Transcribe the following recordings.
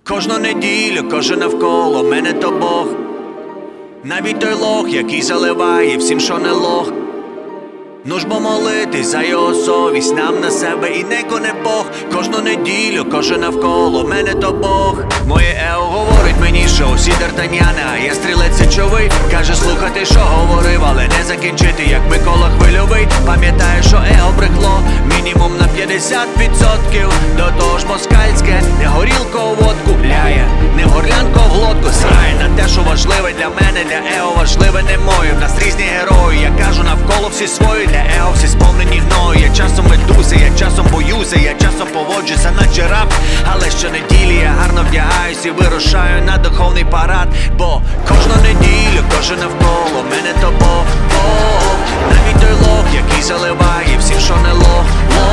Кожну неділю, кожен навколо мене то Бог. Навіть той лох, який заливає всім, що не лох. Ну ж бо молитись за його совість нам на себе і не Бог. Кожну неділю, кожен навколо мене то Бог. Моє ео говорить мені, що усі д'Артаньяни, а я стрілець січовий. Каже слухати, що говорив, але не закінчити, як Микола Хвильовий. Пам'ятаю, що его брехло мінімум на 50%. До того ж москальське, не горілко у водку ляє, не горлянко в глотку срає на те, що важливе для мене, для ео важливе не моє. В нас різні герої, я кажу навколо всі свої. Для ео всі сповнені гною. Я часом ведуся, я часом боюся, я часом поводжуся наче раб. Але щонеділі я гарно вдягаюсь і вирушаю на духовний парад. Бо кожну неділю, кожен навколо мене то Бог. Навіть той лох, який заливає всім, що не лох.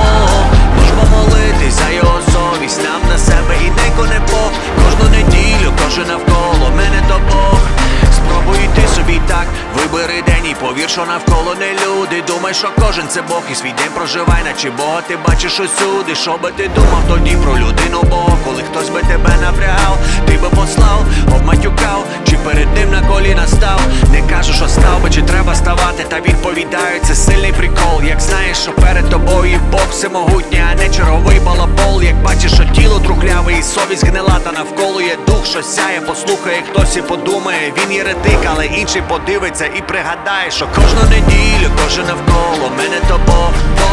Можемо молитись за його совість нам на себе і не Бог. Кожну неділю, кожен навколо мене то Бог. Спробуй йти собі так, вибери день і повір, що навколо не люди. Думай, що кожен це Бог і свій день проживай, наче Бога ти бачиш усюди. Що би ти думав тоді про людину Бога, коли хтось би тебе напрягав, ти би послав, обматюкав, чи перед ним на коліна став. Не кажу, що став би, чи треба ставати, та відповідаю, це сильний прикол. Як знаєш, що перед тобою Бог всемогутній, а не черговий балабол. Як бачиш, що тіло трухляве і совість гнила, та навколо є дух, що сяє, послухає хтось і подумає, він єретик, але інший подивиться і пригадає, що кожну неділю, кожен навколо мене то Бог.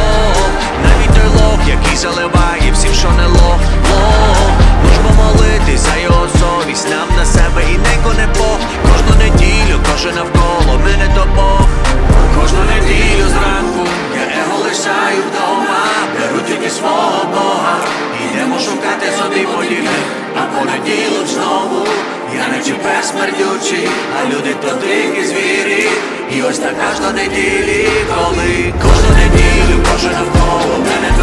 Навіть той лох, який заливає всім, що не лох. Можемо молитись за його совість нам на себе і не Бог. Кожну неділю, кожен навколо мене то Бог. Кожну неділю зранку я его лишаю вдома, беру тільки свого Бога, ідемо шукати собі подібних, а понеділок знову я наче пес смердючий, а люди то дикі звірі. І ось так аж до неділі, коли кожну неділю, кожен навколо мене